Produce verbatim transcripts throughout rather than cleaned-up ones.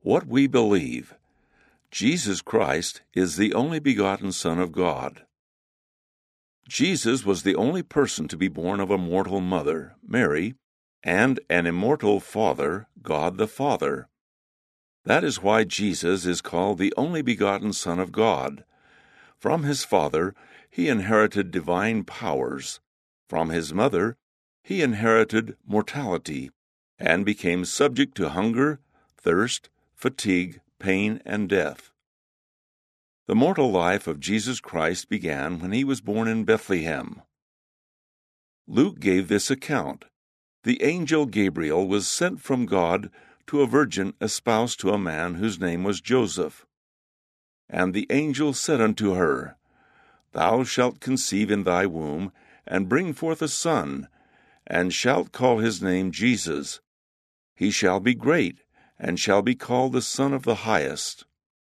What we believe. Jesus Christ is the only begotten Son of God. Jesus was the only person to be born of a mortal mother, Mary, and an immortal Father, God the Father. That is why Jesus is called the only begotten Son of God. From his Father, he inherited divine powers. From his mother, he inherited mortality, and became subject to hunger, thirst, fatigue, pain, and death. The mortal life of Jesus Christ began when he was born in Bethlehem. Luke gave this account. The angel Gabriel was sent from God to a virgin espoused to a man whose name was Joseph. And the angel said unto her, Thou shalt conceive in thy womb, and bring forth a son, and shalt call his name Jesus. He shall be great, and shall be called the Son of the Highest.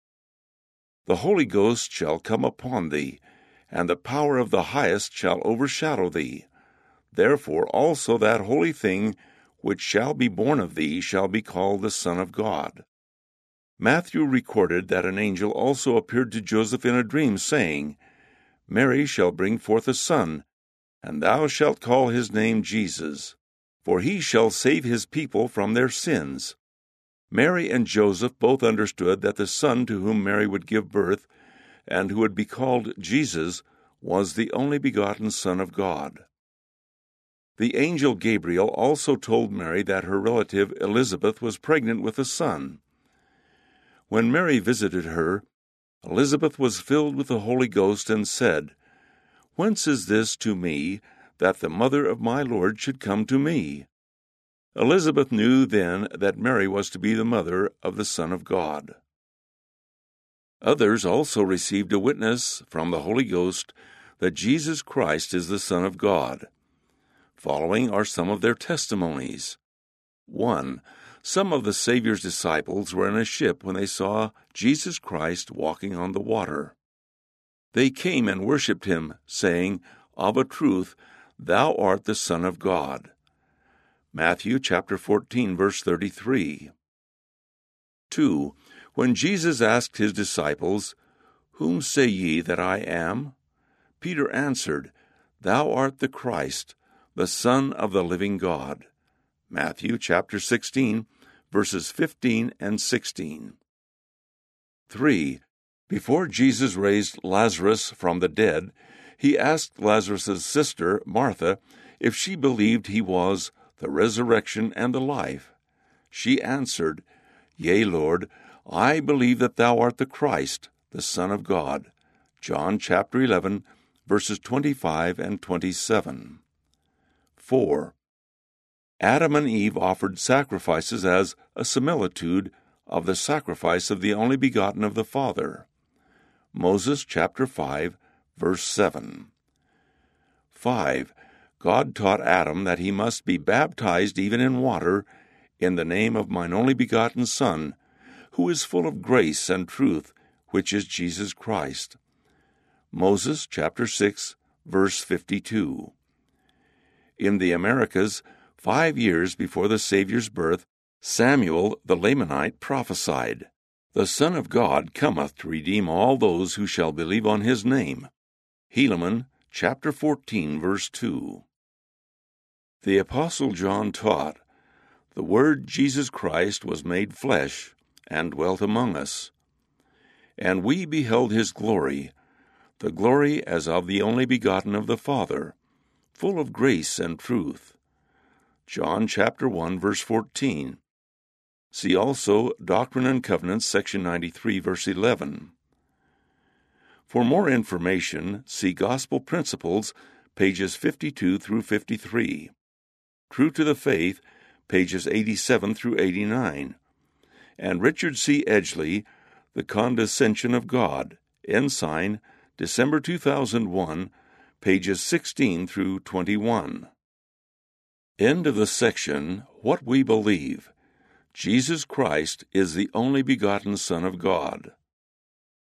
The Holy Ghost shall come upon thee, and the power of the Highest shall overshadow thee. Therefore also that holy thing which shall be born of thee shall be called the Son of God. Matthew recorded that an angel also appeared to Joseph in a dream, saying, Mary shall bring forth a son, and thou shalt call his name Jesus, for he shall save his people from their sins. Mary and Joseph both understood that the son to whom Mary would give birth, and who would be called Jesus, was the only begotten Son of God. The angel Gabriel also told Mary that her relative Elizabeth was pregnant with a son. When Mary visited her, Elizabeth was filled with the Holy Ghost and said, Whence is this to me, that the mother of my Lord should come to me? Elizabeth knew then that Mary was to be the mother of the Son of God. Others also received a witness from the Holy Ghost that Jesus Christ is the Son of God. Following are some of their testimonies. One, some of the Savior's disciples were in a ship when they saw Jesus Christ walking on the water. They came and worshipped him, saying, Of a truth, thou art the Son of God. Matthew chapter fourteen, verse thirty-three. Two, when Jesus asked his disciples, Whom say ye that I am? Peter answered, Thou art the Christ, the Son of the living God. Matthew chapter sixteen, verses fifteen and sixteen. Three, before Jesus raised Lazarus from the dead, he asked Lazarus' sister, Martha, if she believed he was the resurrection and the life. She answered, Yea, Lord, I believe that thou art the Christ, the Son of God. John chapter eleven, verses twenty-five and twenty-seven. Four. Adam and Eve offered sacrifices as a similitude of the sacrifice of the only begotten of the Father. Moses chapter five, verse seven. Five. God taught Adam that he must be baptized even in water in the name of mine only begotten Son, who is full of grace and truth, which is Jesus Christ. Moses chapter six, verse fifty-two. In the Americas, five years before the Savior's birth, Samuel the Lamanite prophesied, The Son of God cometh to redeem all those who shall believe on his name. Helaman chapter fourteen, verse two. The Apostle John taught, The Word Jesus Christ was made flesh, and dwelt among us. And we beheld his glory, the glory as of the only begotten of the Father, full of grace and truth. John chapter one, verse fourteen. See also Doctrine and Covenants, section ninety-three, verse eleven. For more information, see Gospel Principles, pages fifty-two through fifty-three. True to the Faith, pages eighty-seven through eighty-nine. And Richard C. Edgley, The Condescension of God, Ensign, December two thousand one, pages sixteen through twenty-one. End of the section, What We Believe. Jesus Christ is the only begotten Son of God.